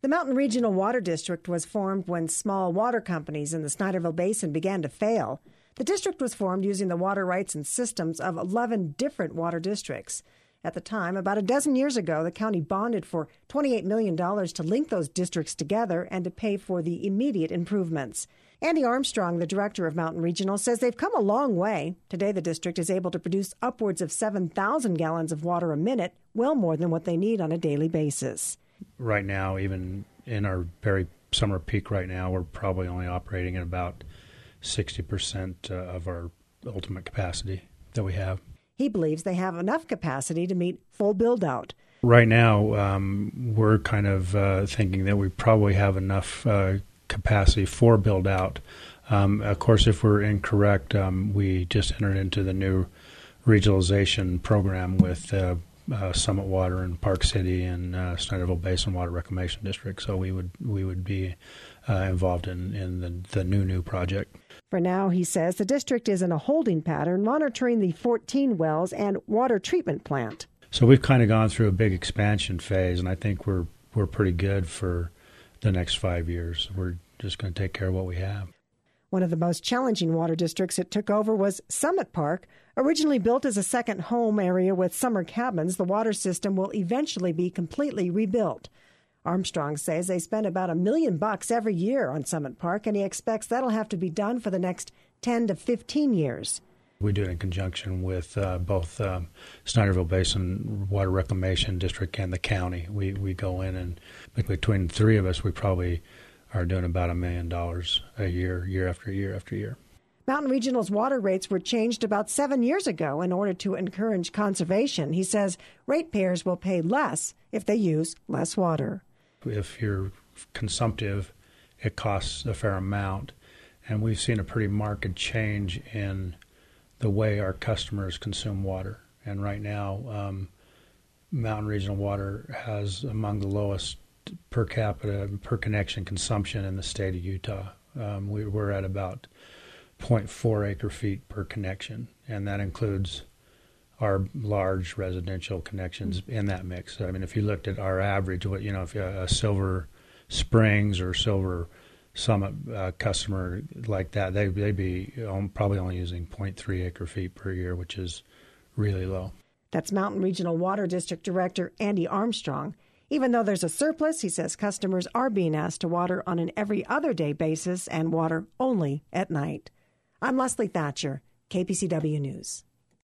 The Mountain Regional Water District was formed when small water companies in the Snyderville Basin began to fail. The district was formed using the water rights and systems of 11 different water districts. At the time, about a dozen years ago, the county bonded for $28 million to link those districts together and to pay for the immediate improvements. Andy Armstrong, the director of Mountain Regional, says they've come a long way. Today, the district is able to produce upwards of 7,000 gallons of water a minute, well more than what they need on a daily basis. Right now, even in our very summer peak right now, we're probably only operating at about 60% of our ultimate capacity that we have. He believes they have enough capacity to meet full build-out. Right now, we're kind of thinking that we probably have enough capacity for build-out. Of course, if we're incorrect, we just entered into the new regionalization program with Summit Water and Park City and Snyderville Basin Water Reclamation District. So we would be involved in the new project. For now, he says, the district is in a holding pattern, monitoring the 14 wells and water treatment plant. So we've kind of gone through a big expansion phase, and I think we're pretty good for the next 5 years. We're just going to take care of what we have. One of the most challenging water districts it took over was Summit Park. Originally built as a second home area with summer cabins, the water system will eventually be completely rebuilt. Armstrong says they spend about $1 million every year on Summit Park, and he expects that'll have to be done for the next 10 to 15 years. We do it in conjunction with both Snyderville Basin Water Reclamation District and the county. We go in, and between the three of us, we probably are doing about $1 million a year, year after year after year. Mountain Regional's water rates were changed about 7 years ago in order to encourage conservation. He says ratepayers will pay less if they use less water. If you're consumptive, it costs a fair amount, and we've seen a pretty marked change in the way our customers consume water. And right now, Mountain Regional Water has among the lowest per capita, per connection consumption in the state of Utah. We're at about 0.4 acre feet per connection, and that includes our large residential connections in that mix. I mean, if you looked at our average, if a Silver Springs or Silver Summit customer like that, they'd be probably only using 0.3 acre feet per year, which is really low. That's Mountain Regional Water District Director Andy Armstrong. Even though there's a surplus, he says customers are being asked to water on an every other day basis and water only at night. I'm Leslie Thatcher, KPCW News.